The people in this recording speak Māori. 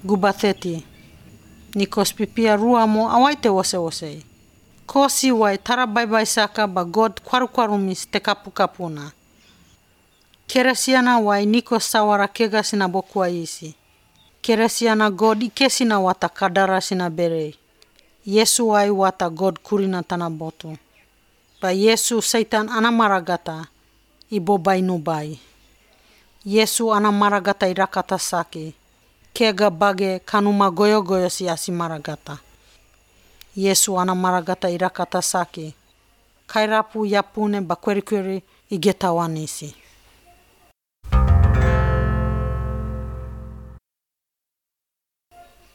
gubateti. Nikos pipia rua mo awai te wose. Kosi wai tara bye saka ba God kwaru te kapuna. Keresiana wai Nikos sawara kega sina bokua isi. Keresiana God ikesina wata kadara sina berei. Yesu wai wata God kurina tana botu. Ba Yesu Satan ana maragata ibo bainu bai. Yesu ana maragata irakata saki. Kega bage kanuma goyo si asi maragata. Yesu ana maragata irakata saki. Kairapu yapune ba kweri igetawanisi.